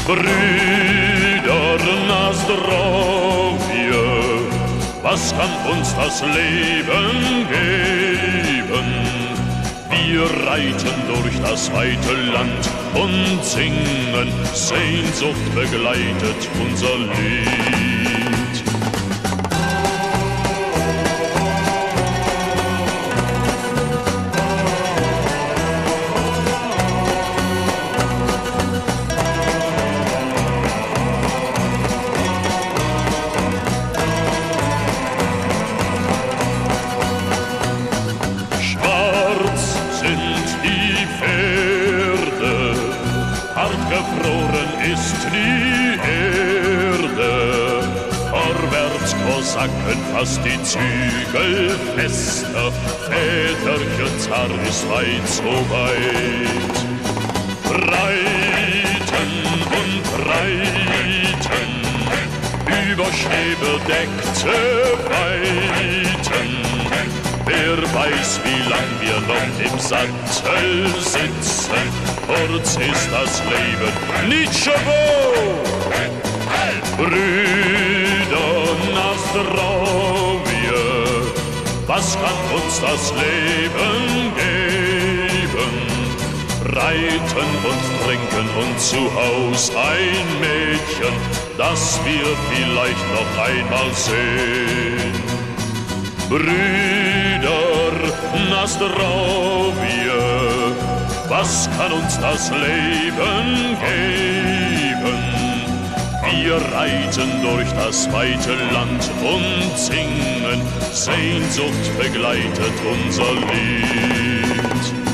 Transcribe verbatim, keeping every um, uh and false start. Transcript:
Brüder, na zdrowie, was kann uns das Leben geben? Wir reiten durch das weite Land und singen, Sehnsucht begleitet unser Lied. Gefroren ist die Erde, vorwärts Kosaken, fast die Zügel fester, Väterchen zart ist weit so weit. Reiten und reiten, über schneebedeckte Weiten, wer weiß, wie lang wir noch im Sattel sitzen, kurz ist das Leben nicht schon wo. Brüder, na zdrowie, was kann uns das Leben geben? Reiten und trinken und zu Haus ein Mädchen, das wir vielleicht noch einmal sehen. Brüder, na zdrowie, was kann uns das Leben geben? Wir reiten durch das weite Land und singen, Sehnsucht begleitet unser Lied.